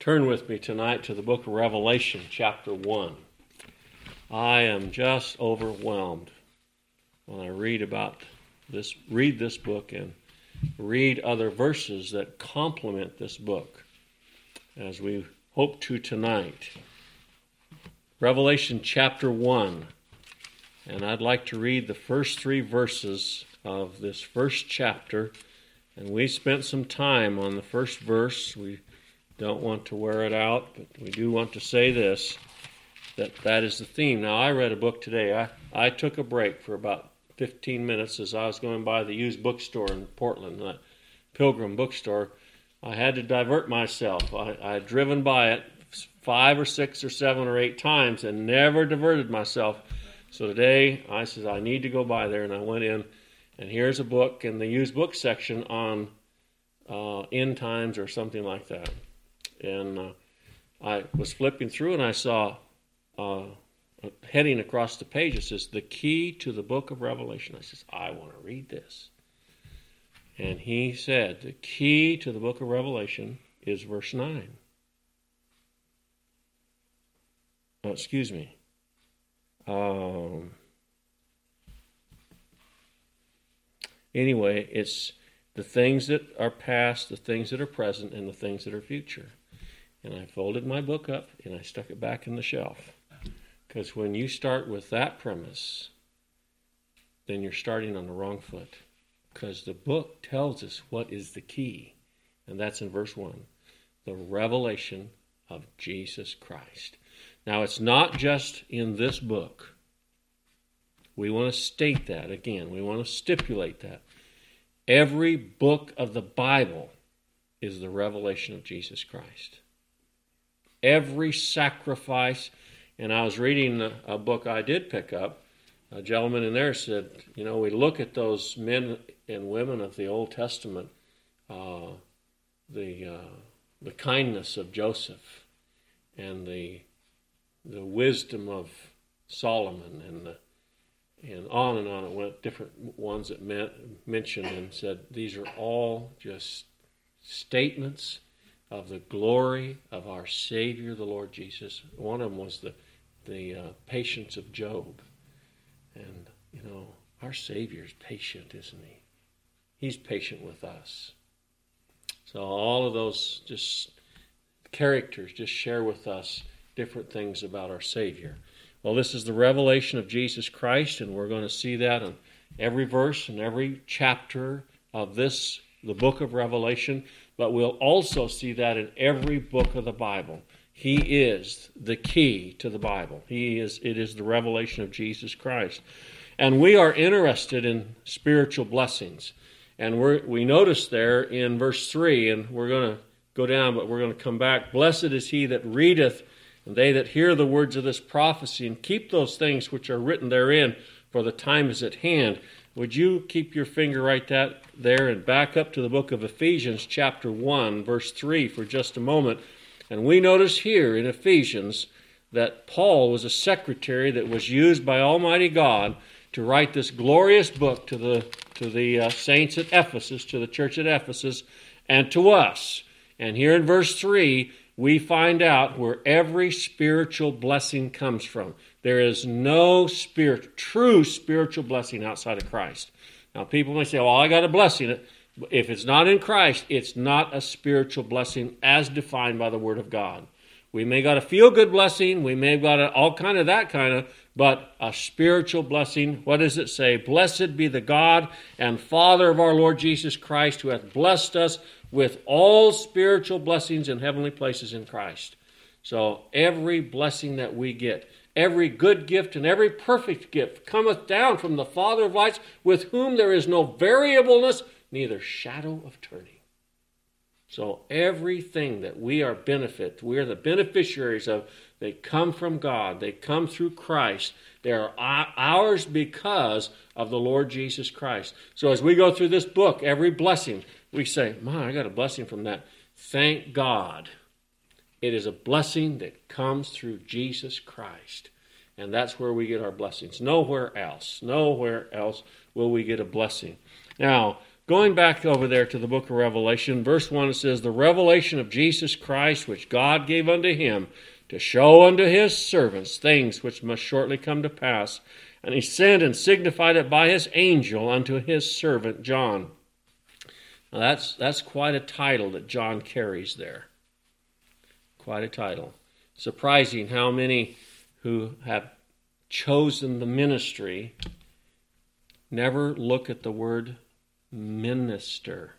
Turn with me tonight to the book of Revelation, chapter 1. I am just overwhelmed when I read this book and read other verses that complement this book, as we hope to tonight. Revelation chapter 1, and I'd like to read the first 3 verses of this first chapter, and we spent some time on the first verse. We don't want to wear it out, but we do want to say this, that is the theme. Now, I read a book today. I took a break for about 15 minutes as I was going by the used bookstore in Portland, the Pilgrim bookstore. I had to divert myself. I had driven by it 5 or 6 or 7 or 8 times and never diverted myself. So today I said I need to go by there, and I went in, and here's a book in the used book section on end times or something like that. And I was flipping through, and I saw heading across the page. It says, "The Key to the Book of Revelation." I says, I want to read this. And he said, the key to the book of Revelation is verse 9. Oh, excuse me. Anyway, it's the things that are past, the things that are present, and the things that are future. And I folded my book up, and I stuck it back in the shelf. Because when you start with that premise, then you're starting on the wrong foot. Because the book tells us what is the key. And that's in verse 1. The revelation of Jesus Christ. Now, it's not just in this book. We want to state that again. We want to stipulate that. Every book of the Bible is the revelation of Jesus Christ. Every sacrifice, and I was reading a book I did pick up. A gentleman in there said, we look at those men and women of the Old Testament, the kindness of Joseph, and the wisdom of Solomon, and on it went. Different ones that mentioned and said these are all just statements of the glory of our Savior, the Lord Jesus. One of them was the patience of Job. And, our Savior's patient, isn't he? He's patient with us. So all of those just characters just share with us different things about our Savior. Well, this is the revelation of Jesus Christ, and we're going to see that in every verse and every chapter of the book of Revelation. But we'll also see that in every book of the Bible. He is the key to the Bible. It is the revelation of Jesus Christ. And we are interested in spiritual blessings. And we notice there in verse 3, and we're going to go down, but we're going to come back. "Blessed is he that readeth, and they that hear the words of this prophecy, and keep those things which are written therein, for the time is at hand." Would you keep your finger right there and back up to the book of Ephesians chapter 1, verse 3 for just a moment. And we notice here in Ephesians that Paul was a secretary that was used by Almighty God to write this glorious book to the saints at Ephesus, to the church at Ephesus, and to us. And here in verse 3, we find out where every spiritual blessing comes from. There is no true spiritual blessing outside of Christ. Now, people may say, well, I got a blessing. If it's not in Christ, it's not a spiritual blessing as defined by the Word of God. We may got a feel-good blessing. We may have got all kind of that kind of, but a spiritual blessing, what does it say? "Blessed be the God and Father of our Lord Jesus Christ, who hath blessed us with all spiritual blessings in heavenly places in Christ." So every blessing that we get, every good gift and every perfect gift cometh down from the Father of lights, with whom there is no variableness, neither shadow of turning. So everything that we are the beneficiaries of, they come from God. They come through Christ. They are ours because of the Lord Jesus Christ. So as we go through this book, every blessing, we say, I got a blessing from that. Thank God. It is a blessing that comes through Jesus Christ. And that's where we get our blessings. Nowhere else will we get a blessing. Now, going back over there to the book of Revelation, verse 1, it says, the revelation of Jesus Christ, which God gave unto him, to show unto his servants things which must shortly come to pass. And he sent and signified it by his angel unto his servant John. Now that's quite a title that John carries there. Quite a title. Surprising how many who have chosen the ministry never look at the word minister.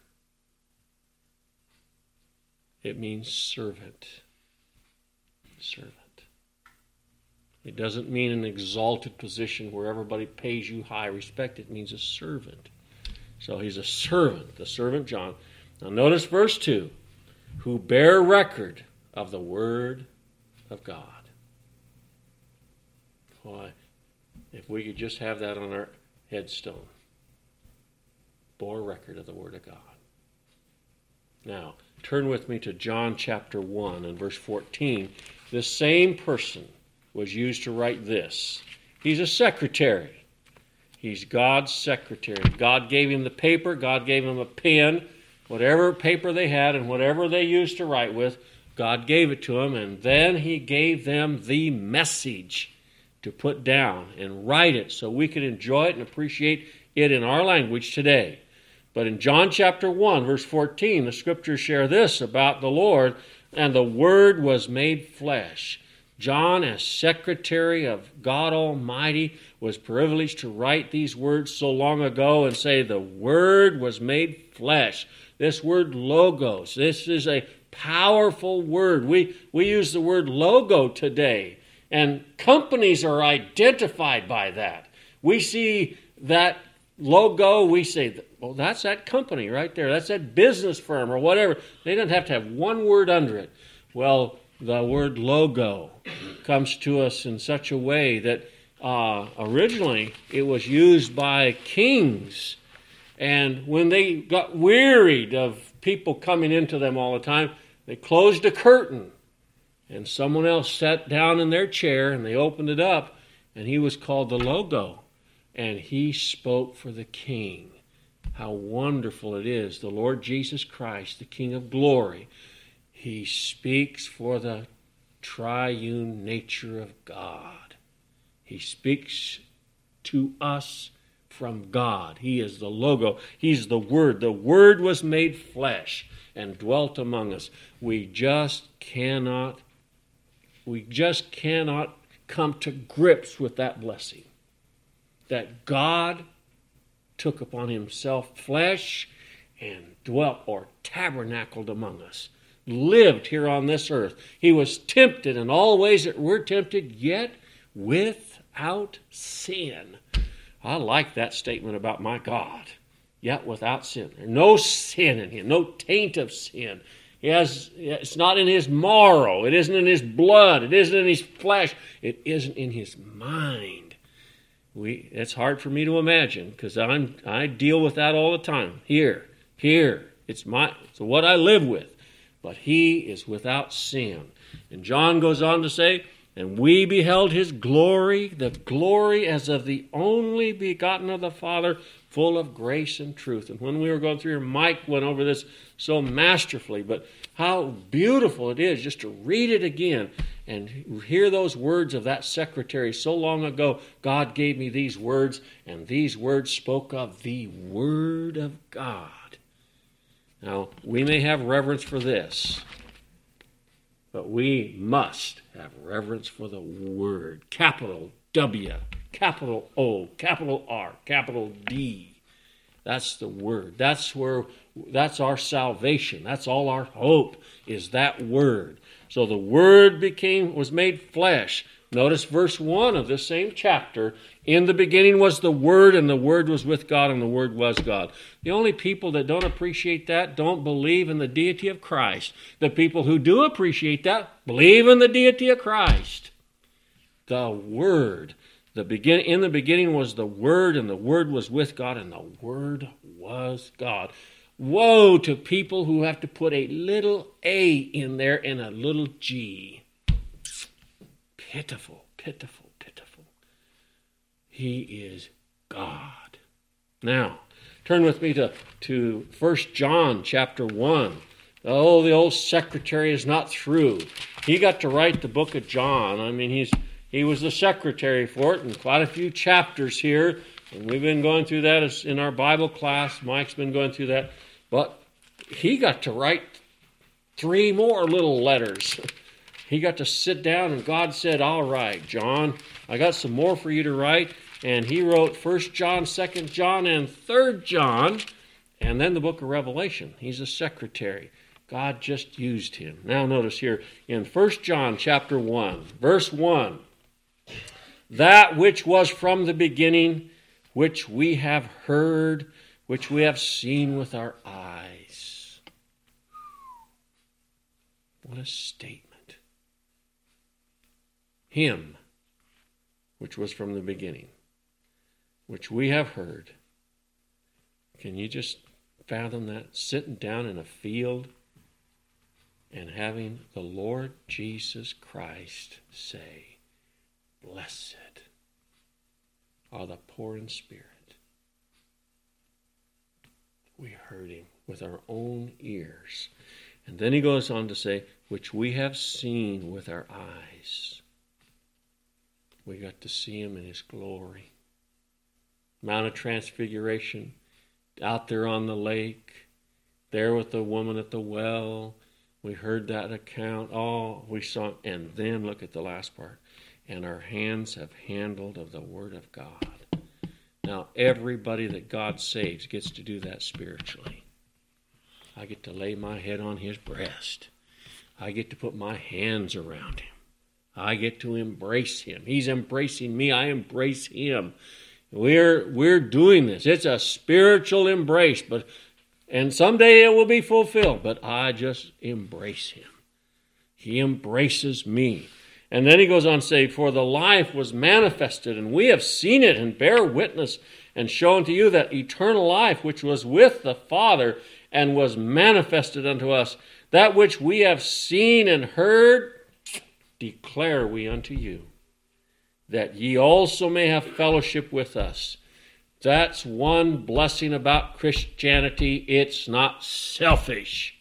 It means servant. Servant. It doesn't mean an exalted position where everybody pays you high respect. It means a servant. So he's a servant, the servant John. Now notice verse 2. Who bear record of the word of God. Why, if we could just have that on our headstone. Bore record of the word of God. Now, turn with me to John chapter 1 and verse 14. This same person was used to write this. He's a secretary. He's God's secretary. God gave him the paper. God gave him a pen. Whatever paper they had and whatever they used to write with, God gave it to him, and then he gave them the message to put down and write it so we could enjoy it and appreciate it in our language today. But in John chapter 1, verse 14, the scriptures share this about the Lord, and the Word was made flesh. John, as secretary of God Almighty, was privileged to write these words so long ago and say, the Word was made flesh. This word logos, this is a powerful word. We use the word logo today, and companies are identified by that. We see that logo, we say, well, that's that company right there. That's that business firm or whatever. They don't have to have one word under it. Well, the word logo comes to us in such a way that originally it was used by kings. And when they got wearied of people coming into them all the time, they closed a curtain. And someone else sat down in their chair and they opened it up. And he was called the logo. And he spoke for the king. How wonderful it is. The Lord Jesus Christ, the King of glory. He speaks for the triune nature of God. He speaks to us from God. He is the logo. He's the Word. The Word was made flesh and dwelt among us. We just cannot come to grips with that blessing. That God took upon himself flesh and dwelt or tabernacled among us. Lived here on this earth. He was tempted in all ways that we're tempted, yet without sin. I like that statement about my God. Yet without sin. There's no sin in him, no taint of sin. It's not in his marrow. It isn't in his blood. It isn't in his flesh. It isn't in his mind. It's hard for me to imagine because I deal with that all the time. Here. It's what I live with. But he is without sin. And John goes on to say, and we beheld his glory, the glory as of the only begotten of the Father, full of grace and truth. And when we were going through here, Mike went over this so masterfully, but how beautiful it is just to read it again and hear those words of that secretary so long ago. God gave me these words, and these words spoke of the Word of God. Now, we may have reverence for this, but we must have reverence for the Word. Capital W, capital O, capital R, capital D. That's the Word. That's our salvation. That's all our hope is that Word. So the Word was made flesh. Notice verse 1 of this same chapter. In the beginning was the Word, and the Word was with God, and the Word was God. The only people that don't appreciate that don't believe in the deity of Christ. The people who do appreciate that believe in the deity of Christ. The Word. In the beginning was the Word, and the Word was with God, and the Word was God. Woe to people who have to put a little a in there and a little g. Pitiful, pitiful, pitiful. He is God. Now, Turn with me to 1 John chapter 1. Oh, the old secretary is not through. He got to write the book of John. I mean, he was the secretary for it, and quite a few chapters here. And we've been going through that in our Bible class. Mike's been going through that. But he got to write 3 more little letters. He got to sit down, and God said, all right, John, I got some more for you to write. And he wrote 1 John, 2 John, and 3 John, and then the book of Revelation. He's a secretary. God just used him. Now notice here in 1 John chapter 1, verse 1, that which was from the beginning, which we have heard, which we have seen with our eyes. What a statement. Him, which was from the beginning, which we have heard. Can you just fathom that? Sitting down in a field and having the Lord Jesus Christ say, blessed are the poor in spirit. We heard him with our own ears. And then he goes on to say, which we have seen with our eyes. We got to see him in his glory. Mount of Transfiguration, out there on the lake, there with the woman at the well. We heard that account. Oh, we saw, and then look at the last part. And our hands have handled of the Word of God. Now, everybody that God saves gets to do that spiritually. I get to lay my head on his breast. I get to put my hands around him. I get to embrace him. He's embracing me. I embrace him. We're doing this. It's a spiritual embrace, and someday it will be fulfilled, but I just embrace him. He embraces me. And then he goes on to say, for the life was manifested, and we have seen it and bear witness and shown to you that eternal life which was with the Father and was manifested unto us. That which we have seen and heard, declare we unto you, that ye also may have fellowship with us. That's one blessing about Christianity. It's not selfish.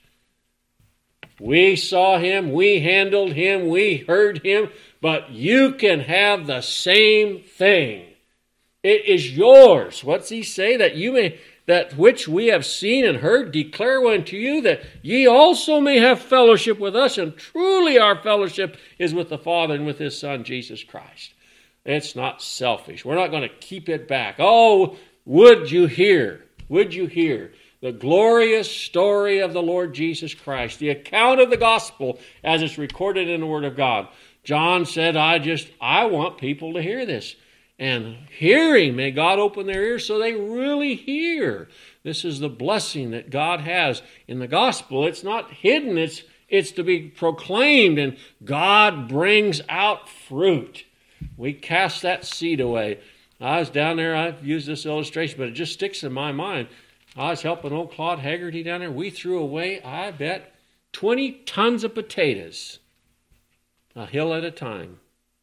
We saw him, we handled him, we heard him, but you can have the same thing. It is yours. What's he say? That which we have seen and heard, declare unto you, that ye also may have fellowship with us, and truly our fellowship is with the Father and with his Son, Jesus Christ. It's not selfish. We're not going to keep it back. Oh, would you hear the glorious story of the Lord Jesus Christ, the account of the gospel as it's recorded in the Word of God. John said, I want people to hear this. And hearing, may God open their ears so they really hear. This is the blessing that God has in the gospel. It's not hidden. It's to be proclaimed, and God brings out fruit. We cast that seed away. I was down there, I've used this illustration, but it just sticks in my mind. I was helping old Claude Haggerty down there. We threw away, I bet, 20 tons of potatoes, a hill at a time.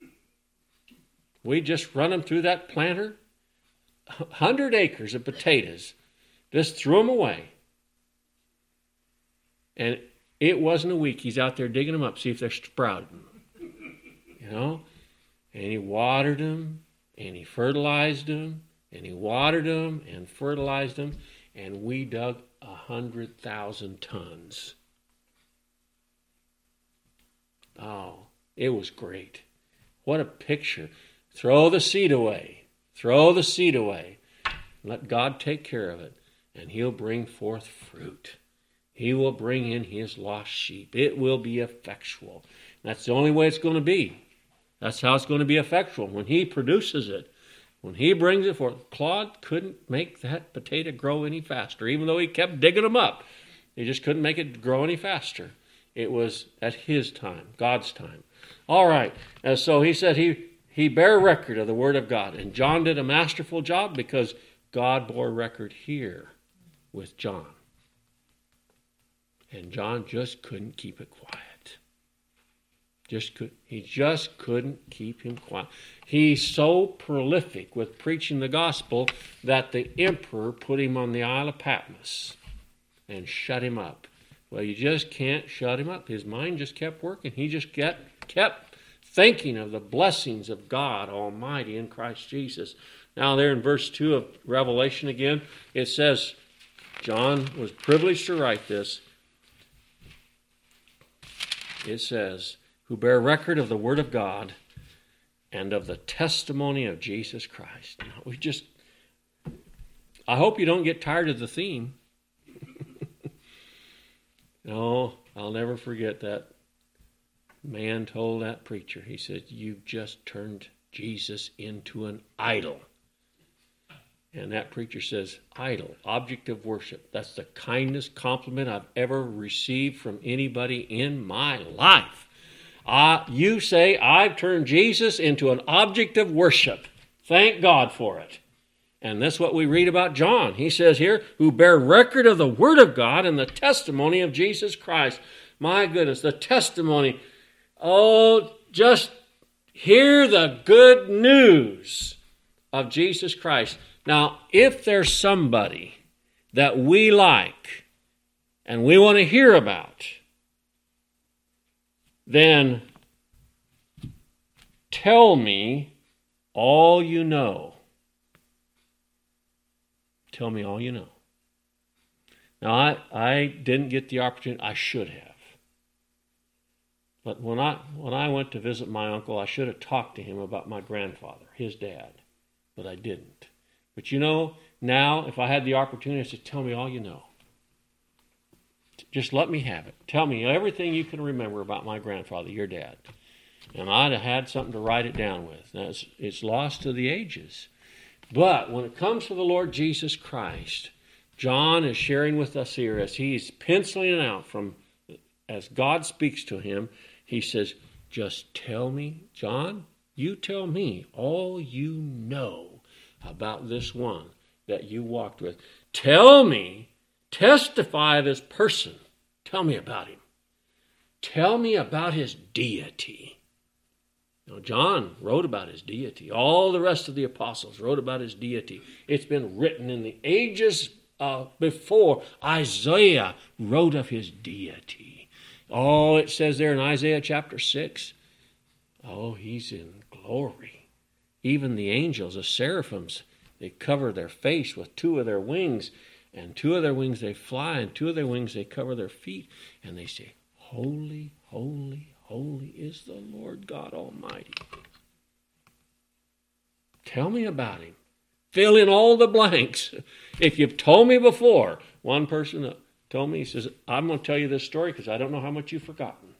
We just run them through that planter, 100 acres of potatoes, just threw them away. And it wasn't a week. He's out there digging them up, see if they're sprouting. You know? And he watered them, and he fertilized them, and he watered them and fertilized them, and we dug 100,000 tons. Oh, it was great. What a picture. Throw the seed away. Throw the seed away. Let God take care of it, and he'll bring forth fruit. He will bring in his lost sheep. It will be effectual. That's the only way it's going to be. That's how it's going to be effectual, when he produces it. When he brings it forth. Claude couldn't make that potato grow any faster, even though he kept digging them up. He just couldn't make it grow any faster. It was at his time, God's time. All right, and so he said he bare record of the Word of God. And John did a masterful job because God bore record here with John. And John just couldn't keep it quiet. He just couldn't keep him quiet. He's so prolific with preaching the gospel that the emperor put him on the Isle of Patmos and shut him up. Well, you just can't shut him up. His mind just kept working. He just kept thinking of the blessings of God Almighty in Christ Jesus. Now there in verse 2 of Revelation again, it says, John was privileged to write this. It says, who bear record of the Word of God and of the testimony of Jesus Christ. I hope you don't get tired of the theme. No, I'll never forget that man told that preacher, he said, you've just turned Jesus into an idol. And that preacher says, idol, object of worship. That's the kindest compliment I've ever received from anybody in my life. You say, I've turned Jesus into an object of worship. Thank God for it. And that's what we read about John. He says here, who bear record of the Word of God and the testimony of Jesus Christ. My goodness, the testimony. Oh, just hear the good news of Jesus Christ. Now, if there's somebody that we like and we want to hear about, then tell me all you know. Tell me all you know. Now, I didn't get the opportunity. I should have. But when I went to visit my uncle, I should have talked to him about my grandfather, his dad. But I didn't. But you know, now, if I had the opportunity, I said, tell me all you know. Just let me have it. Tell me everything you can remember about my grandfather, your dad. And I'd have had something to write it down with. Now, it's lost to the ages. But when it comes to the Lord Jesus Christ, John is sharing with us here as he's penciling it out as God speaks to him, he says, just tell me, John, you tell me all you know about this one that you walked with. Tell me, testify of his person. Tell me about him. Tell me about his deity. Now, John wrote about his deity. All the rest of the apostles wrote about his deity. It's been written in the ages before. Isaiah wrote of his deity. Oh, it says there in Isaiah chapter 6, oh, he's in glory. Even the angels, the seraphims, they cover their face with two of their wings, and two of their wings they fly, and two of their wings they cover their feet, and they say, holy, holy, holy is the Lord God Almighty. Tell me about him. Fill in all the blanks. If you've told me before, one person told me, he says, I'm going to tell you this story because I don't know how much you've forgotten.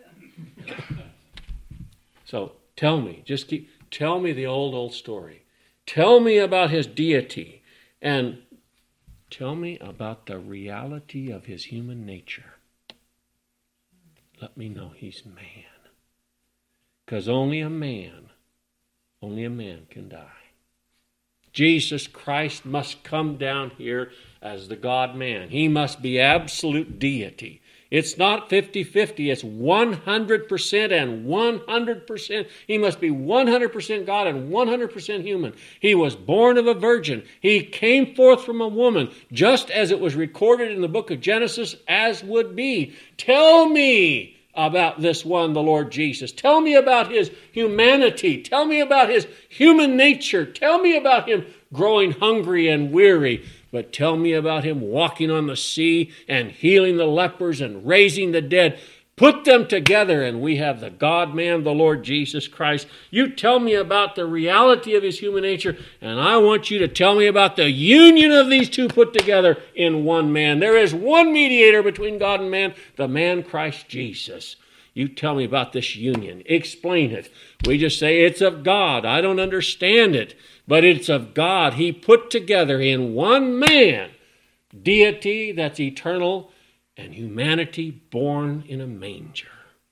So tell me, tell me the old story. Tell me about his deity and tell me about the reality of his human nature. Let me know he's man. Because only a man can die. Jesus Christ must come down here as the God-man. He must be absolute deity. It's not 50-50. It's 100% and 100%. He must be 100% God and 100% human. He was born of a virgin. He came forth from a woman, just as it was recorded in the book of Genesis, as would be. Tell me about this one, the Lord Jesus. Tell me about his humanity. Tell me about his human nature. Tell me about him growing hungry and weary. But tell me about him walking on the sea and healing the lepers and raising the dead. Put them together and we have the God-man, the Lord Jesus Christ. You tell me about the reality of his human nature, and I want you to tell me about the union of these two put together in one man. There is one mediator between God and man, the man Christ Jesus. You tell me about this union. Explain it. We just say it's of God. I don't understand it, but it's of God. He put together in one man deity that's eternal and humanity born in a manger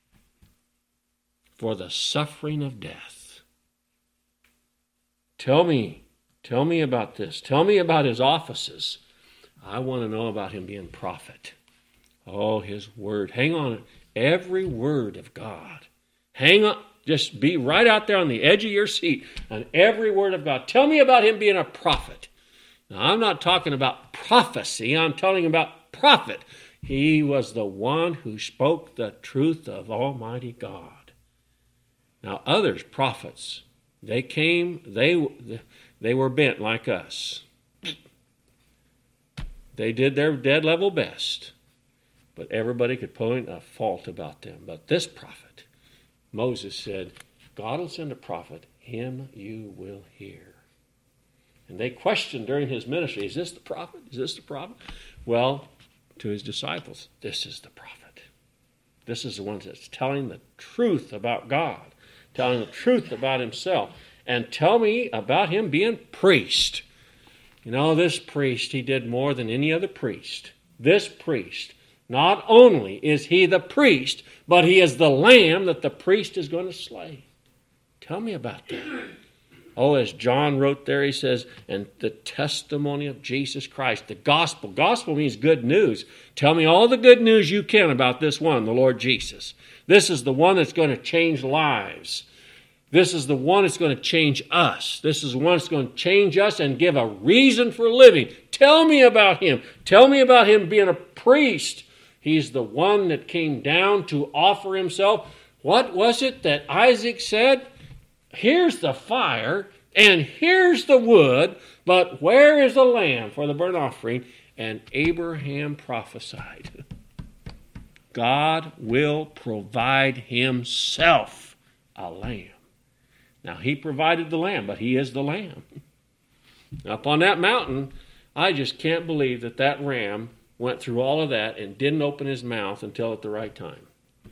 for the suffering of death. Tell me about this. Tell me about his offices. I want to know about him being prophet. Oh, his word. Hang on. Every word of God Hang on. Just be right out there on the edge of your seat on every word of God. Tell me about him being a prophet. Now, I'm not talking about prophecy. I'm talking about prophet. He was the one who spoke the truth of Almighty God. Now, others, prophets, they came, they were bent like us. They did their dead level best. But everybody could point a fault about them. But this prophet, Moses said, God will send a prophet, him you will hear. And they questioned during his ministry, is this the prophet? Is this the prophet? Well, to his disciples, this is the prophet. This is the one that's telling the truth about God, telling the truth about himself. And tell me about him being priest. You know, this priest, he did more than any other priest. This priest, not only is he the priest, but he is the lamb that the priest is going to slay. Tell me about that. Oh, as John wrote there, he says, and the testimony of Jesus Christ, the gospel. Gospel means good news. Tell me all the good news you can about this one, the Lord Jesus. This is the one that's going to change lives. This is the one that's going to change us. This is the one that's going to change us and give a reason for living. Tell me about him. Tell me about him being a priest. He's the one that came down to offer himself. What was it that Isaac said? Here's the fire and here's the wood, but where is the lamb for the burnt offering? And Abraham prophesied. God will provide himself a lamb. Now, he provided the lamb, but he is the lamb. Up on that mountain, I just can't believe that that ram went through all of that and didn't open his mouth until at the right time.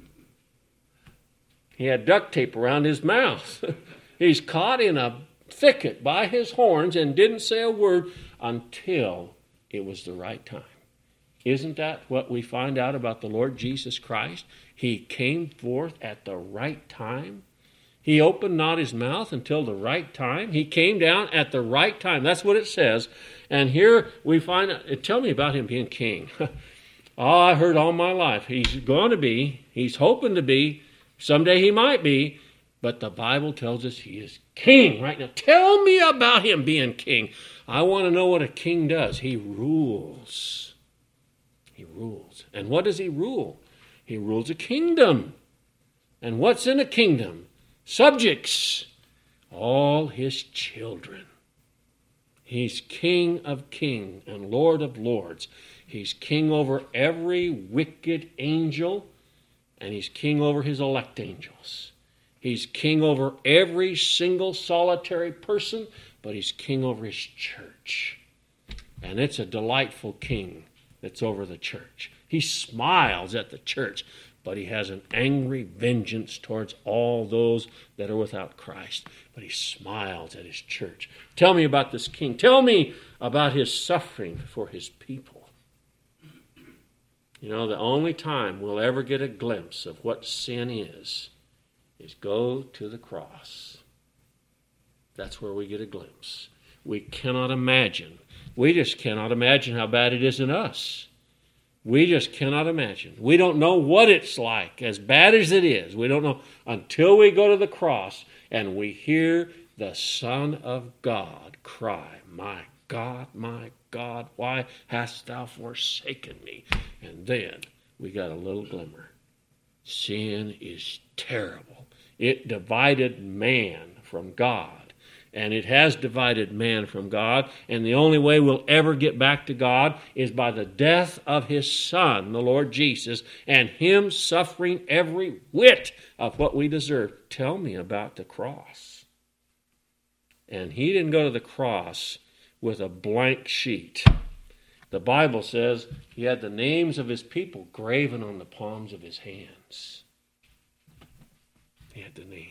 He had duct tape around his mouth. He's caught in a thicket by his horns and didn't say a word until it was the right time. Isn't that what we find out about the Lord Jesus Christ? He came forth at the right time. He opened not his mouth until the right time. He came down at the right time. That's what it says. And here we find, tell me about him being king. Oh, I heard all my life. He's going to be. He's hoping to be. Someday he might be. But the Bible tells us he is king right now. Tell me about him being king. I want to know what a king does. He rules. He rules. And what does he rule? He rules a kingdom. And what's in a kingdom? Subjects, all his children. He's King of kings and Lord of lords. He's king over every wicked angel, and he's king over his elect angels. He's king over every single solitary person, but he's king over his church. And it's a delightful king that's over the church. He smiles at the church, but he has an angry vengeance towards all those that are without Christ. But he smiles at his church. Tell me about this king. Tell me about his suffering for his people. You know, the only time we'll ever get a glimpse of what sin is go to the cross. That's where we get a glimpse. We cannot imagine. We just cannot imagine how bad it is in us. We just cannot imagine. We don't know what it's like, as bad as it is. We don't know until we go to the cross and we hear the Son of God cry, my God, why hast thou forsaken me? And then we got a little glimmer. Sin is terrible. It divided man from God. And it has divided man from God. And the only way we'll ever get back to God is by the death of his Son, the Lord Jesus, and him suffering every whit of what we deserve. Tell me about the cross. And he didn't go to the cross with a blank sheet. The Bible says he had the names of his people graven on the palms of his hands. He had the names.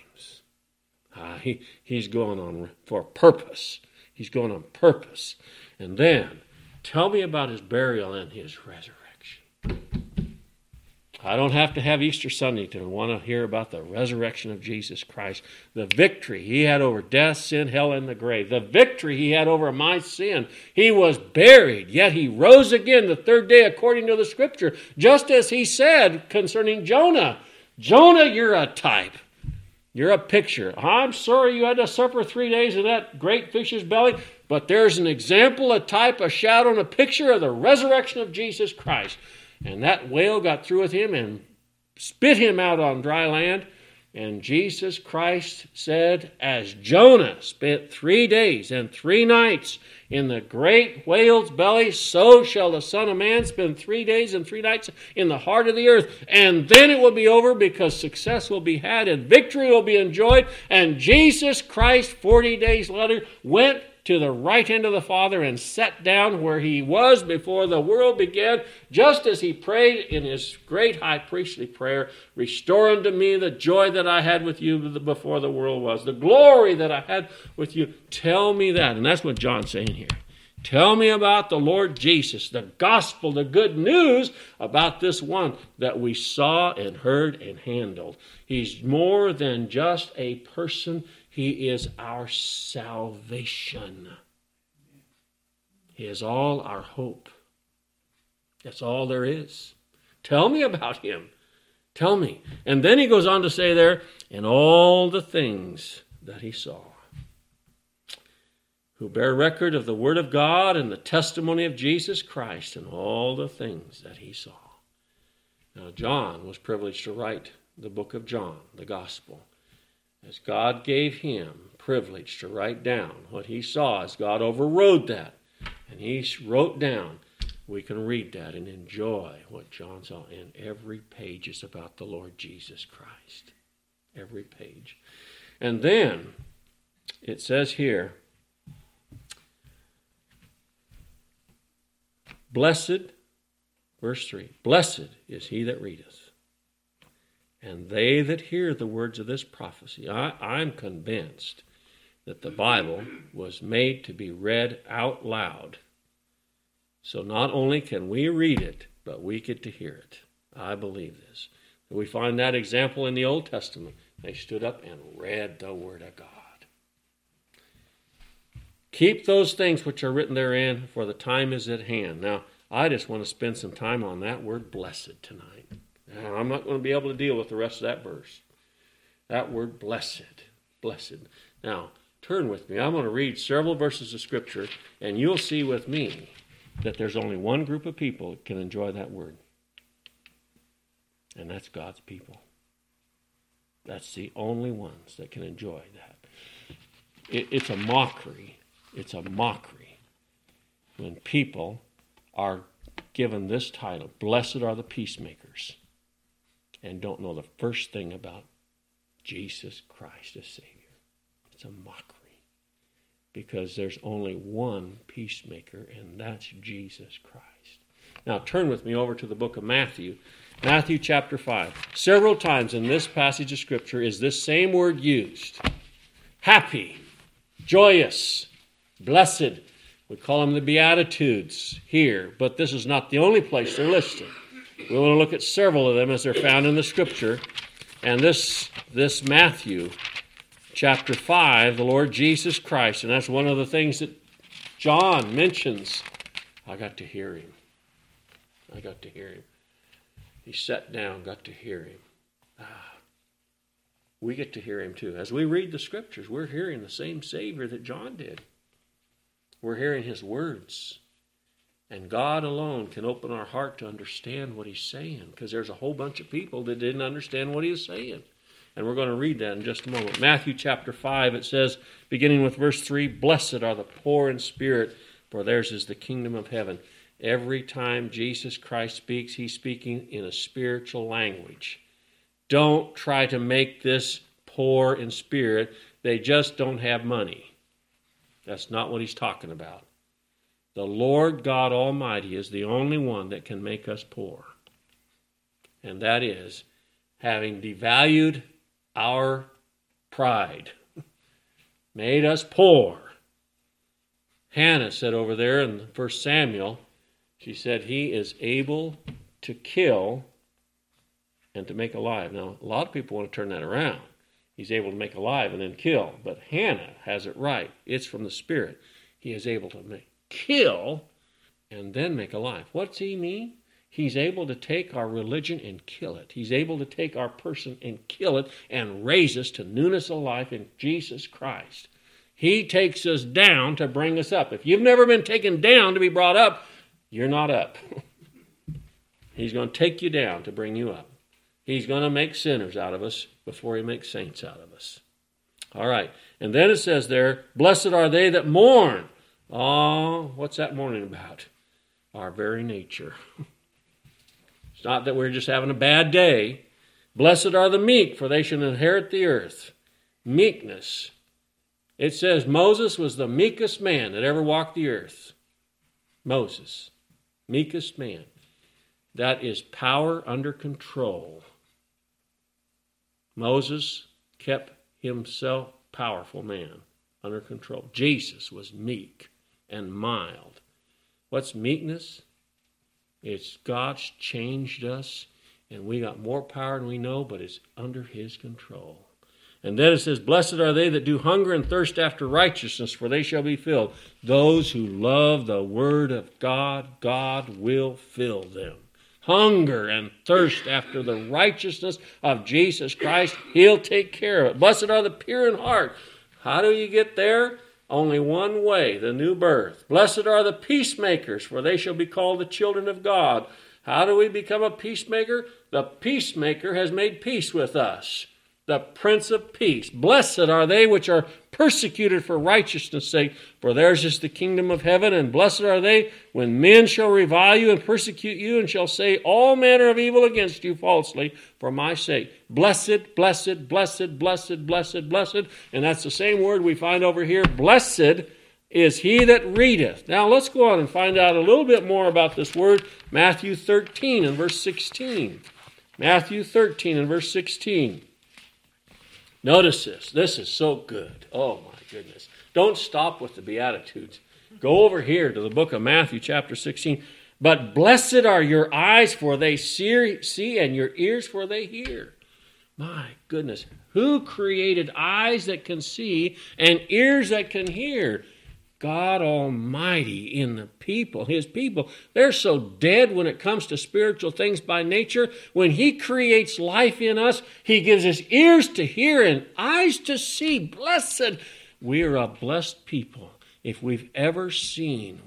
He's going on for purpose. He's going on purpose. And then, tell me about his burial and his resurrection. I don't have to have Easter Sunday to want to hear about the resurrection of Jesus Christ. The victory he had over death, sin, hell, and the grave. The victory he had over my sin. He was buried, yet he rose again the third day according to the Scripture. Just as he said concerning Jonah. Jonah, you're a type. You're a picture. I'm sorry you had to suffer 3 days in that great fish's belly, but there's an example, a type, a shadow, and a picture of the resurrection of Jesus Christ. And that whale got through with him and spit him out on dry land. And Jesus Christ said, as Jonah spent 3 days and 3 nights in the great whale's belly, so shall the Son of Man spend 3 days and 3 nights in the heart of the earth. And then it will be over, because success will be had and victory will be enjoyed. And Jesus Christ, 40 days later, went to the right hand of the Father and sat down where he was before the world began, just as he prayed in his great high priestly prayer, restore unto me the joy that I had with you before the world was, the glory that I had with you. Tell me that. And that's what John's saying here. Tell me about the Lord Jesus, the gospel, the good news about this one that we saw and heard and handled. He's more than just a person. He is our salvation. He is all our hope. That's all there is. Tell me about him. Tell me. And then he goes on to say there, and all the things that he saw, who bear record of the word of God and the testimony of Jesus Christ, and all the things that he saw. Now, John was privileged to write the book of John, the gospel, as God gave him privilege to write down what he saw, as God overrode that. And he wrote down, we can read that and enjoy what John saw. And every page is about the Lord Jesus Christ. Every page. And then it says here, blessed, verse 3, blessed is he that readeth, and they that hear the words of this prophecy. I'm convinced that the Bible was made to be read out loud. So not only can we read it, but we get to hear it. I believe this. We find that example in the Old Testament. They stood up and read the Word of God. Keep those things which are written therein, for the time is at hand. Now, I just want to spend some time on that word blessed tonight. Now, I'm not going to be able to deal with the rest of that verse. That word blessed. Blessed. Now, turn with me. I'm going to read several verses of Scripture, and you'll see with me that there's only one group of people that can enjoy that word. And that's God's people. That's the only ones that can enjoy that. It's a mockery. It's a mockery when people are given this title, blessed are the peacemakers, and don't know the first thing about Jesus Christ as Savior. It's a mockery, because there's only one peacemaker, and that's Jesus Christ. Now turn with me over to the book of Matthew. Matthew chapter 5. Several times in this passage of Scripture is this same word used. Happy, joyous, blessed. We call them the Beatitudes here, but this is not the only place they're listed. We want to look at several of them as they're found in the Scripture. And this Matthew chapter 5, the Lord Jesus Christ, and that's one of the things that John mentions. I got to hear him. I got to hear him. He sat down, got to hear him. We get to hear him too. As we read the Scriptures, we're hearing the same Savior that John did. We're hearing his words. And God alone can open our heart to understand what he's saying, because there's a whole bunch of people that didn't understand what he was saying. And we're going to read that in just a moment. Matthew chapter 5, it says, beginning with verse 3, blessed are the poor in spirit, for theirs is the kingdom of heaven. Every time Jesus Christ speaks, he's speaking in a spiritual language. Don't try to make this poor in spirit. They just don't have money. That's not what he's talking about. The Lord God Almighty is the only one that can make us poor. And that is having devalued our pride, made us poor. Hannah said over there in 1 Samuel, she said, he is able to kill and to make alive. Now, a lot of people want to turn that around. He's able to make alive and then kill. But Hannah has it right. It's from the Spirit. He is able to kill and then make alive. What's he mean? He's able to take our religion and kill it. He's able to take our person and kill it and raise us to newness of life in Jesus Christ. He takes us down to bring us up. If you've never been taken down to be brought up, you're not up. He's going to take you down to bring you up. He's going to make sinners out of us before he makes saints out of us. All right. And then it says there, blessed are they that mourn. Oh, what's that mourning about? Our very nature. It's not that we're just having a bad day. Blessed are the meek, for they shall inherit the earth. Meekness. It says Moses was the meekest man that ever walked the earth. Moses, meekest man. That is power under control. Moses kept himself powerful man under control. Jesus was meek and mild. What's meekness? It's God's changed us, and we got more power than we know, but it's under his control. And then it says, blessed are they that do hunger and thirst after righteousness, for they shall be filled. Those who love the word of God, God will fill them. Hunger and thirst after the righteousness of Jesus Christ, he'll take care of it. Blessed are the pure in heart. How do you get there? Only one way, the new birth. Blessed are the peacemakers, for they shall be called the children of God. How do we become a peacemaker? The peacemaker has made peace with us. The Prince of Peace. Blessed are they which are persecuted for righteousness' sake, for theirs is the kingdom of heaven. And blessed are they when men shall revile you and persecute you, and shall say all manner of evil against you falsely for my sake. Blessed, blessed, blessed, blessed, blessed, blessed. And that's the same word we find over here. Blessed is he that readeth. Now let's go on and find out a little bit more about this word. Matthew 13 and verse 16. Matthew 13 and verse 16. Notice this. This is so good. Oh, my goodness. Don't stop with the Beatitudes. Go over here to the book of Matthew, chapter 16. But blessed are your eyes, for they see, and your ears, for they hear. My goodness. Who created eyes that can see and ears that can hear? God Almighty in the people, his people. They're so dead when it comes to spiritual things by nature. When he creates life in us, he gives us ears to hear and eyes to see. Blessed. We are a blessed people. If we've ever seen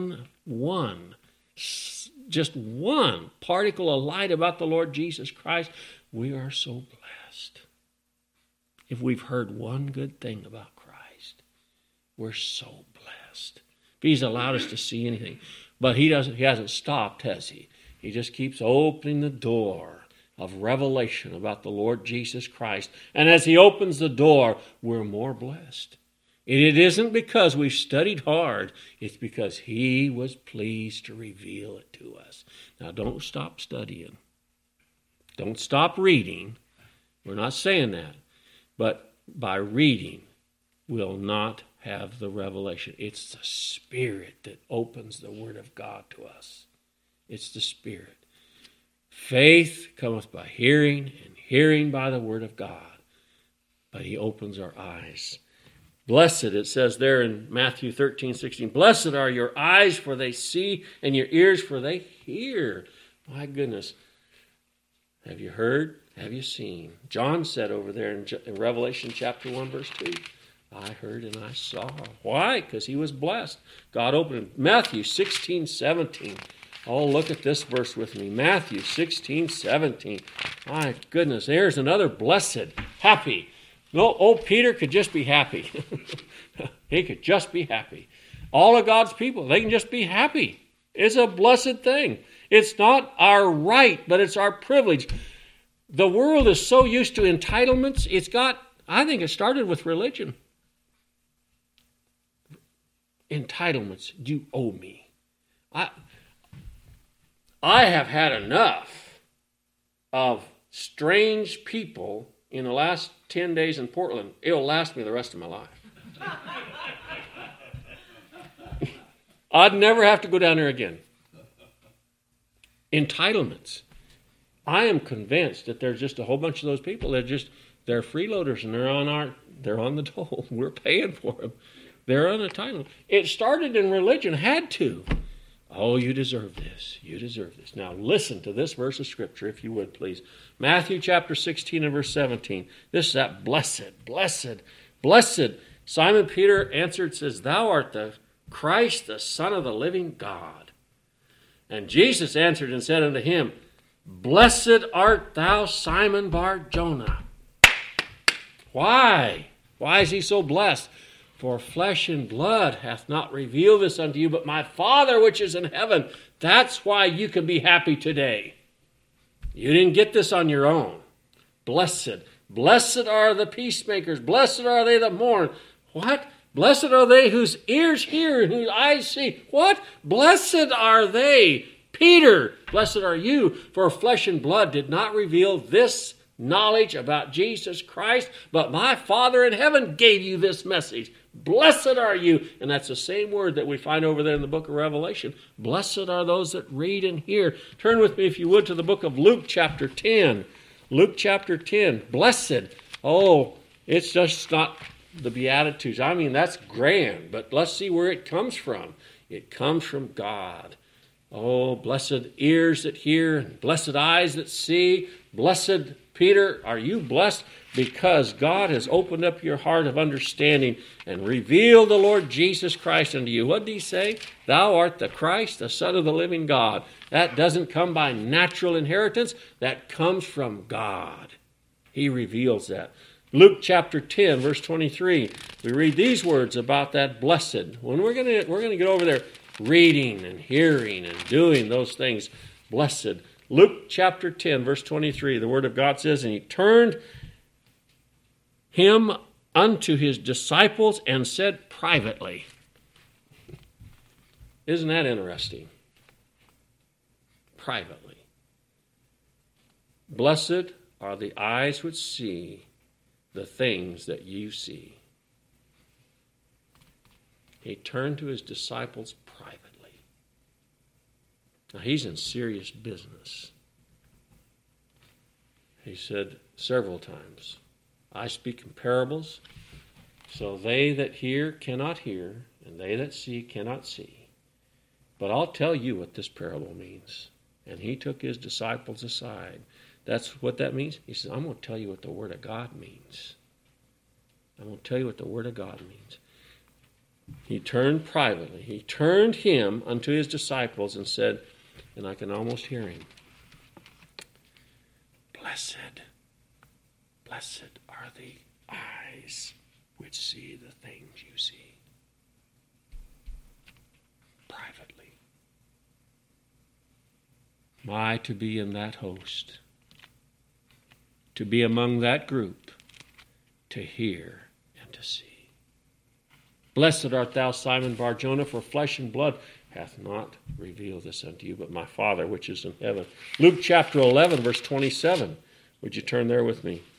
just one particle of light about the Lord Jesus Christ, we are so blessed. If we've heard one good thing about Christ, we're so blessed. If he's allowed us to see anything. But he hasn't stopped, has he? He just keeps opening the door of revelation about the Lord Jesus Christ. And as he opens the door, we're more blessed. It isn't because we've studied hard. It's because he was pleased to reveal it to us. Now, don't stop studying. Don't stop reading. We're not saying that. But by reading, we'll not have the revelation. It's the Spirit that opens the Word of God to us. It's the Spirit. Faith cometh by hearing, and hearing by the Word of God. But he opens our eyes. Blessed, it says there in Matthew 13:16, blessed are your eyes, for they see, and your ears, for they hear. My goodness. Have you heard? Have you seen? John said over there in Revelation chapter 1, verse 2, I heard and I saw. Why? Because he was blessed. God opened it. Matthew 16:17. Oh, look at this verse with me. Matthew 16:17. My goodness, there's another blessed, happy. No, old Peter could just be happy. He could just be happy. All of God's people, they can just be happy. It's a blessed thing. It's not our right, but it's our privilege. The world is so used to entitlements. I think it started with religion. Entitlements. You owe me. I have had enough of strange people in the last 10 days in Portland. It'll last me the rest of my life. I'd never have to go down there again. Entitlements. I am convinced that there's just a whole bunch of those people that they're freeloaders and they're on the dole. We're paying for them. They're on entitlement. It started in religion, had to. Oh, you deserve this. You deserve this. Now listen to this verse of Scripture, if you would, please. Matthew chapter 16 and verse 17. This is that blessed, blessed, blessed. Simon Peter answered, says, Thou art the Christ, the Son of the living God. And Jesus answered and said unto him, Blessed art thou, Simon Bar-Jonah. Why? Why is he so blessed? For flesh and blood hath not revealed this unto you, but my Father which is in heaven. That's why you can be happy today. You didn't get this on your own. Blessed. Blessed are the peacemakers. Blessed are they that mourn. What? Blessed are they whose ears hear and whose eyes see. What? Blessed are they. Peter, blessed are you, for flesh and blood did not reveal this knowledge about Jesus Christ, but my Father in heaven gave you this message. Blessed are you. And that's the same word that we find over there in the book of Revelation. Blessed are those that read and hear. Turn with me, if you would, to the book of Luke chapter 10. Luke chapter 10. Blessed. Oh, it's just not the Beatitudes. I mean, that's grand, but let's see where it comes from. It comes from God. Oh, blessed ears that hear, blessed eyes that see. Blessed Peter, are you blessed? Because God has opened up your heart of understanding and revealed the Lord Jesus Christ unto you. What did he say? Thou art the Christ, the Son of the living God. That doesn't come by natural inheritance. That comes from God. He reveals that. Luke chapter 10, verse 23. We read these words about that blessed. When we're going to get over there reading and hearing and doing those things, blessed. Luke chapter 10, verse 23, the Word of God says, And he turned him unto his disciples and said privately. Isn't that interesting? Privately. Blessed are the eyes which see the things that you see. He turned to his disciples privately. Now, he's in serious business. He said several times, I speak in parables, so they that hear cannot hear, and they that see cannot see. But I'll tell you what this parable means. And he took his disciples aside. That's what that means. He says, I'm going to tell you what the Word of God means. I'm going to tell you what the Word of God means. He turned privately. He turned him unto his disciples and said, and I can almost hear him, Blessed, blessed are the eyes which see the things you see. Privately. My, to be in that host, to be among that group, to hear and to see. Blessed art thou, Simon Bar-Jonah, for flesh and blood hath not revealed this unto you, but my Father which is in heaven. Luke chapter 11, verse 27. Would you turn there with me?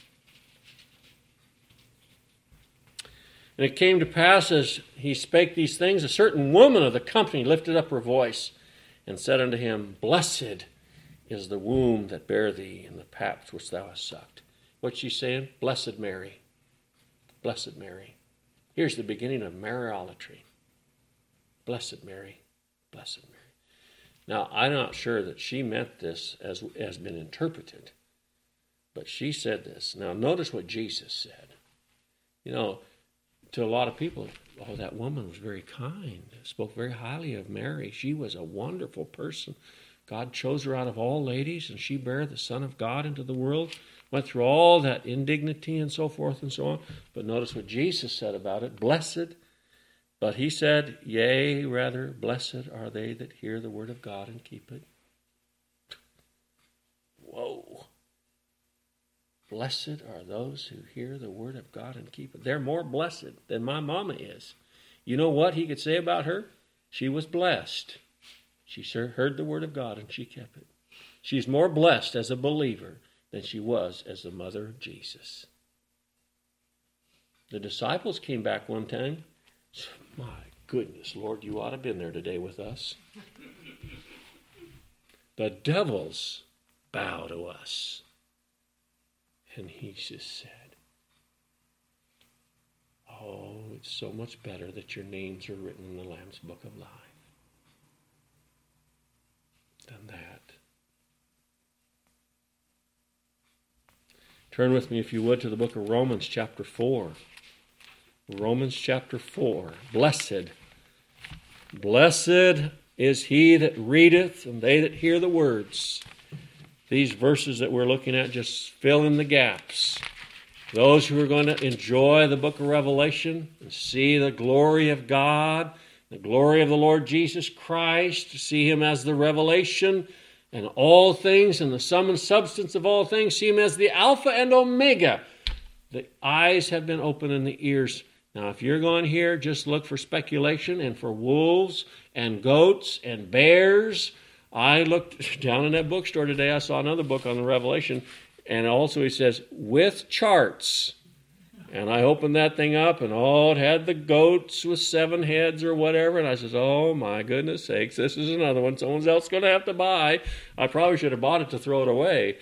And it came to pass, as he spake these things, a certain woman of the company lifted up her voice and said unto him, Blessed is the womb that bare thee, and the paps which thou hast sucked. What's she saying? Blessed Mary. Blessed Mary. Here's the beginning of Mariolatry. Blessed Mary. Blessed Mary. Now, I'm not sure that she meant this as has been interpreted, but she said this. Now, notice what Jesus said. You know, to a lot of people, oh, that woman was very kind, spoke very highly of Mary. She was a wonderful person. God chose her out of all ladies, and she bare the Son of God into the world, went through all that indignity and so forth and so on. But notice what Jesus said about it. Blessed. But he said, yea, rather, blessed are they that hear the word of God and keep it. Whoa. Blessed are those who hear the word of God and keep it. They're more blessed than my mama is. You know what he could say about her? She was blessed. She heard the word of God and she kept it. She's more blessed as a believer than she was as the mother of Jesus. The disciples came back one time. My goodness, Lord, you ought to have been there today with us. The devils bow to us. And he just said, oh, it's so much better that your names are written in the Lamb's Book of Life. Turn with me, if you would, to the book of Romans chapter 4. Romans chapter 4. Blessed. Blessed is he that readeth, and they that hear the words. These verses that we're looking at just fill in the gaps. Those who are going to enjoy the book of Revelation and see the glory of God, the glory of the Lord Jesus Christ, to see Him as the revelation and all things and the sum and substance of all things, see Him as the Alpha and Omega. The eyes have been opened and the ears. Now, if you're going here, just look for speculation and for wolves and goats and bears. I looked down in that bookstore today. I saw another book on the Revelation, and also he says, with charts. And I opened that thing up, and it had the goats with 7 heads or whatever. And I says, oh, my goodness sakes, this is another one someone else going to have to buy. I probably should have bought it to throw it away.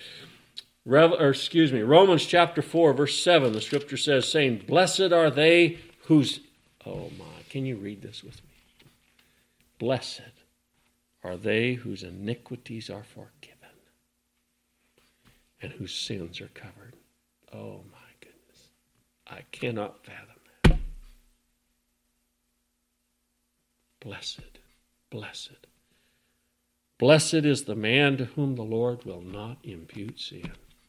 Romans chapter 4, verse 7, the scripture says, saying, blessed are they whose... Oh, my, can you read this with me? Blessed are they whose iniquities are forgiven and whose sins are covered. Oh, my goodness. I cannot fathom that. Blessed, blessed. Blessed is the man to whom the Lord will not impute sin.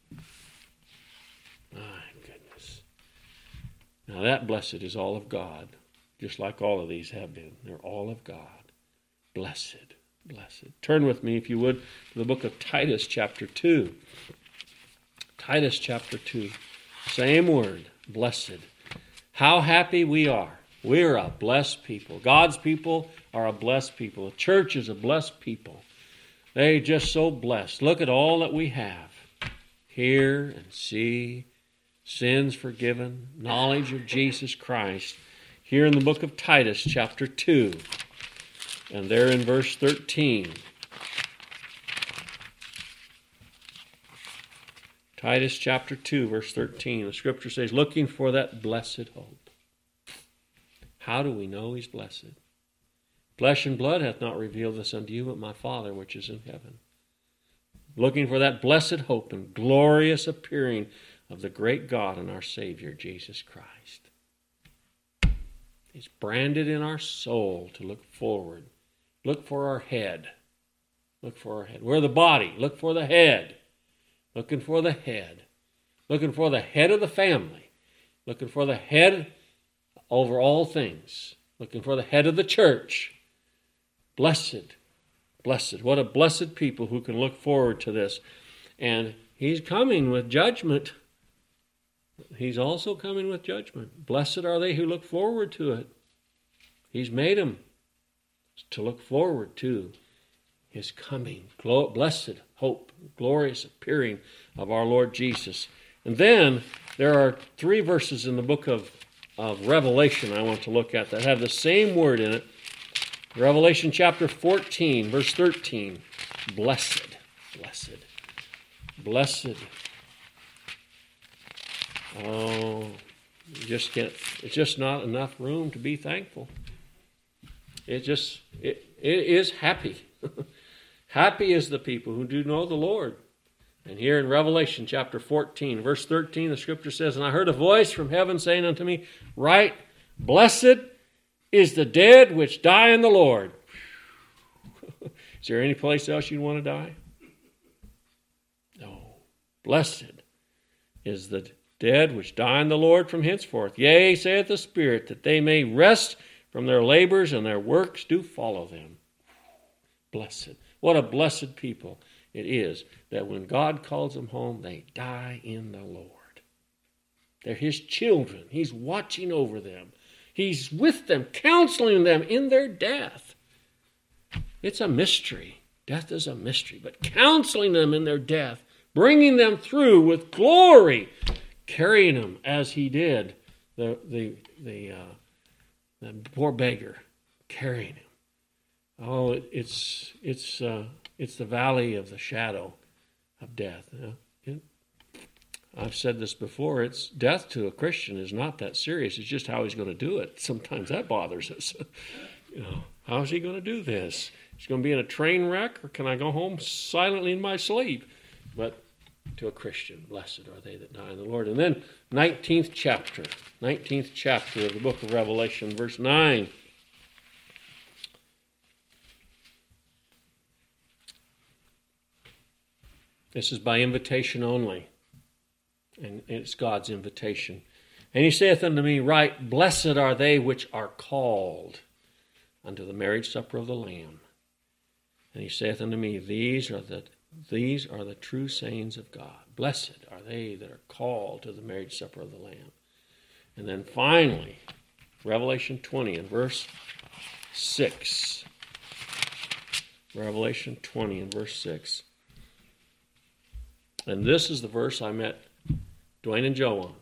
My goodness. Now that blessed is all of God, just like all of these have been. They're all of God. Blessed, blessed. Turn with me, if you would, to the book of Titus chapter 2. Titus chapter 2. Same word, blessed. How happy we are. We're a blessed people. God's people are a blessed people. The church is a blessed people. They're just so blessed. Look at all that we have. Hear and see, sins forgiven, knowledge of Jesus Christ. Here in the book of Titus chapter 2. And there in verse 13. Titus chapter 2, verse 13. The scripture says, looking for that blessed hope. How do we know He's blessed? Flesh and blood hath not revealed this unto you, but my Father which is in heaven. Looking for that blessed hope and glorious appearing of the great God and our Savior, Jesus Christ. He's branded in our soul to look forward. Look for our head. Look for our head. We're the body. Look for the head. Looking for the head. Looking for the head of the family. Looking for the head over all things. Looking for the head of the church. Blessed. Blessed. What a blessed people who can look forward to this. And He's coming with judgment. He's also coming with judgment. Blessed are they who look forward to it. He's made them to look forward to His coming. Blessed hope, glorious appearing of our Lord Jesus. And then there are 3 verses in the book of Revelation I want to look at that have the same word in it. Revelation chapter 14, verse 13. Blessed, blessed, blessed. Oh, you just can't. It's just not enough room to be thankful. It is happy. Happy is the people who do know the Lord. And here in Revelation chapter 14, verse 13, the scripture says, and I heard a voice from heaven saying unto me, write, blessed is the dead which die in the Lord. Is there any place else you'd want to die? No. Blessed is the dead which die in the Lord from henceforth. Yea, saith the Spirit, that they may rest from their labors, and their works do follow them. Blessed. What a blessed people it is that when God calls them home, they die in the Lord. They're His children. He's watching over them. He's with them, counseling them in their death. It's a mystery. Death is a mystery. But counseling them in their death, bringing them through with glory, carrying them as He did the poor beggar, carrying him. Oh, it's the valley of the shadow of death. I've said this before. It's death to a Christian is not that serious. It's just how he's going to do it. Sometimes that bothers us. How is he going to do this? He's going to be in a train wreck, or can I go home silently in my sleep? But to a Christian. Blessed are they that die in the Lord. And then 19th chapter of the book of Revelation, verse 9. This is by invitation only. And it's God's invitation. And he saith unto me, Write, blessed are they which are called unto the marriage supper of the Lamb. And he saith unto me, These are the true sayings of God. Blessed are they that are called to the marriage supper of the Lamb. And then finally, Revelation 20 and verse 6. Revelation 20 and verse 6. And this is the verse I met Dwayne and Joe on.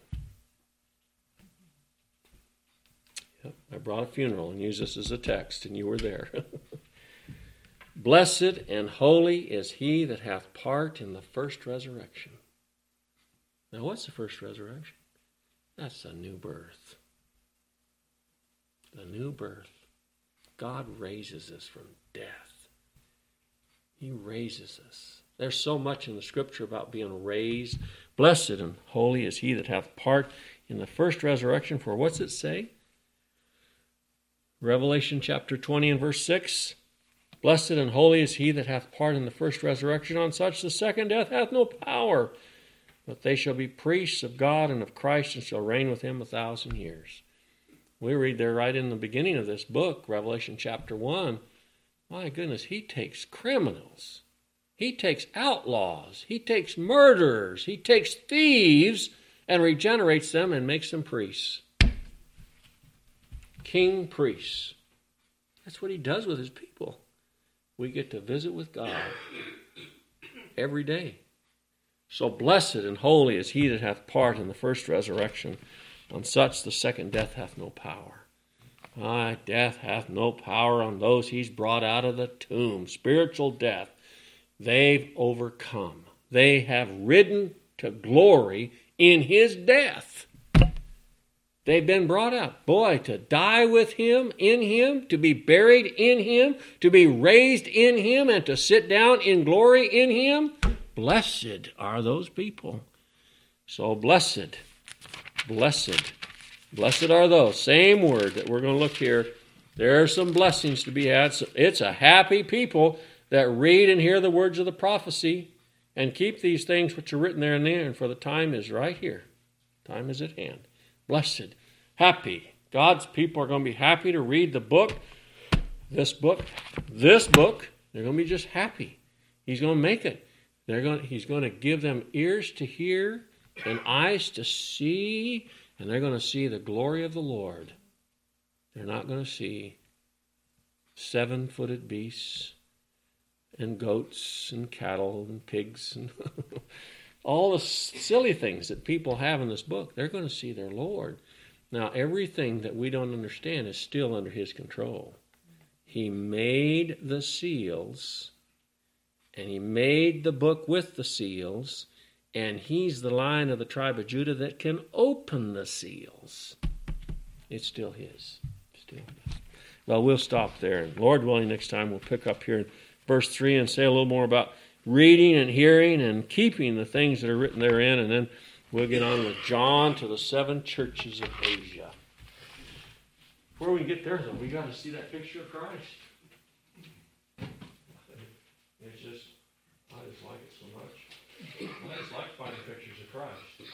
Yep, I brought a funeral and used this as a text, and you were there. Blessed and holy is he that hath part in the first resurrection. Now, what's the first resurrection? That's the new birth. The new birth. God raises us from death. He raises us. There's so much in the Scripture about being raised. Blessed and holy is he that hath part in the first resurrection. For what's it say? Revelation chapter 20 and verse 6. Blessed and holy is he that hath part in the first resurrection. On such the second death hath no power. But they shall be priests of God and of Christ, and shall reign with him 1,000 years. We read there right in the beginning of this book, Revelation chapter 1. My goodness, he takes criminals. He takes outlaws. He takes murderers. He takes thieves and regenerates them and makes them priests. King priests. That's what he does with his people. We get to visit with God every day. So blessed and holy is he that hath part in the first resurrection. On such the second death hath no power. Death hath no power on those he's brought out of the tomb. Spiritual death. They've overcome. They have ridden to glory in his death. They've been brought out. Boy, to die with him, in him, to be buried in him, to be raised in him, and to sit down in glory in him. Blessed are those people. So blessed are those. Same word that we're going to look here. There are some blessings to be had. So it's a happy people that read and hear the words of the prophecy and keep these things which are written there and there, and for the time is right here. Time is at hand. Blessed, happy. God's people are going to be happy to read the book, this book. They're going to be just happy. He's going to make it. He's going to give them ears to hear and eyes to see, and they're going to see the glory of the Lord. They're not going to see 7-footed beasts and goats and cattle and pigs and all the silly things that people have in this book. They're going to see their Lord. Now, everything that we don't understand is still under his control. He made the seals, and he made the book with the seals, and he's the Lion of the tribe of Judah that can open the seals. It's still his. Well, we'll stop there. And Lord willing, next time we'll pick up here in verse 3 and say a little more about reading and hearing and keeping the things that are written therein, and then we'll get on with John to the 7 churches of Asia. Before we get there, though, we got to see that picture of Christ. It's just, I just like it so much. I just like finding pictures of Christ.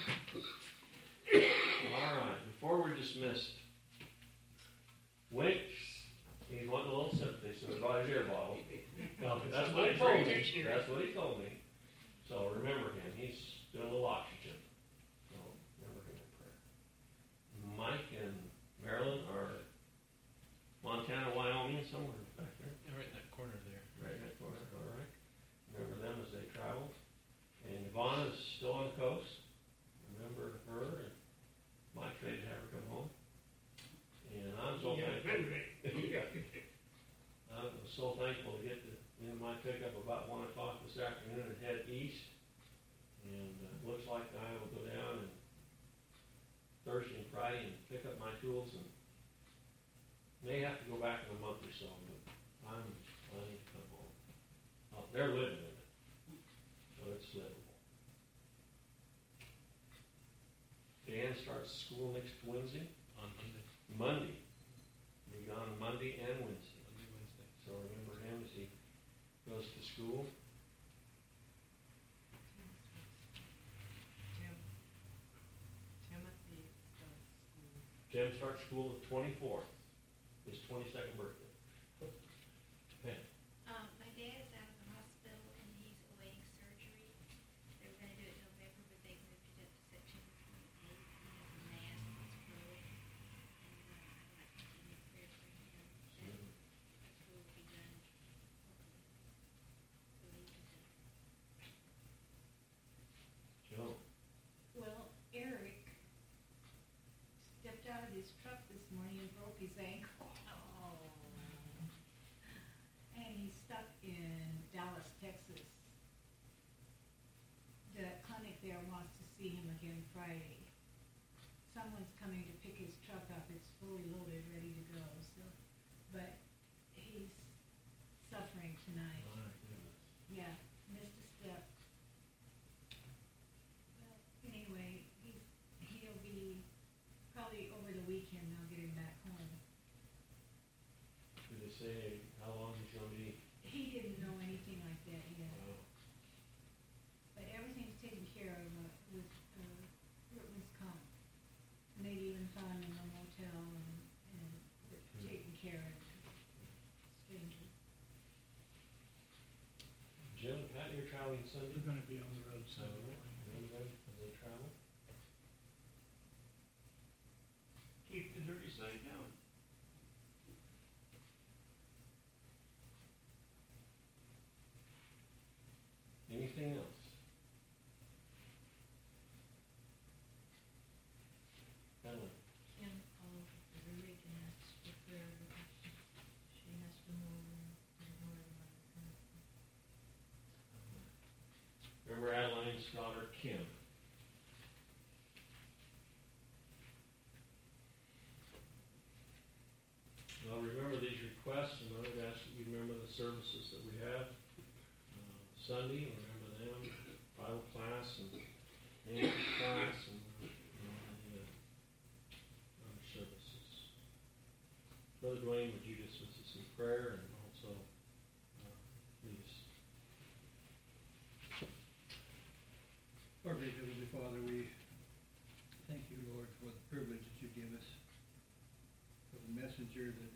All right, before we're dismissed, Winks, he's wanting a little sympathy, so he brought his ear bottle. No, that's what he told me. That's what he told me. So remember him. He's doing a little oxygen. So remember him in prayer. Mike and Maryland are Montana, Wyoming, somewhere back there. Yeah, right in that corner there. Right in that corner. All right. Remember them as they traveled. And Yvonne is still on the coast. Remember her. And Mike ready to have her come home. And I'm so thankful. I'm so thankful to get in my pickup about 1 o'clock this afternoon and head east. And looks like I will go down and Thursday and Friday and pick up my tools, and may have to go back in a month or so, but I'm planning to come home. They're living in it, so it's livable. starts school next Wednesday? On Monday. Monday. Be gone Monday and Wednesday. Monday, Wednesday. So remember him as he goes to school. Timothy starts school. Tim starts school the 24th. His 22nd birthday. Pam. My dad is out of the hospital and he's awaiting surgery. They were gonna do it in November, but they moved it up to September 28th. He has a mass that's growing. And, I'd like to continue prayer for him. And school will be done, hopefully. So he can do it. Joe. Well, Eric stepped out of his truck this morning and broke his ankle. Oh. And he's stuck in Dallas, Texas. The clinic there wants to see him again Friday. Someone's coming to pick his truck up. It's fully loaded, ready to go, so, but he's suffering tonight. My goodness. Yeah, missed a step. But anyway, he'll be, probably over the weekend, they'll get him back home. Did they say how long he's going to be? He didn't know anything like that yet, Wow. but everything's taken care of with Workman's Comp. And they even found him a motel and taken care of. Stranger. Jim, Pat, you're traveling Sunday? We're gonna be on the road So, Sunday. anybody, as they travel? Keep the dirty side down. Anything else? Ellen? Kim called every week and asked for prayer because she has to move and more than one. Remember Adeline's daughter, Kim? Well, remember these requests, and I would ask that you remember the services that we have. Sunday, remember them, Bible class and English class and the other services. Brother Dwayne, would you dismiss us in prayer and also lead us? Our great Heavenly Father, we thank you, Lord, for the privilege that you give us, for the messenger that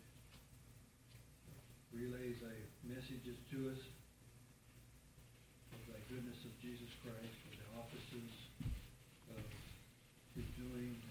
relays thy messages to us, of thy goodness of Jesus Christ, for the offices of his doing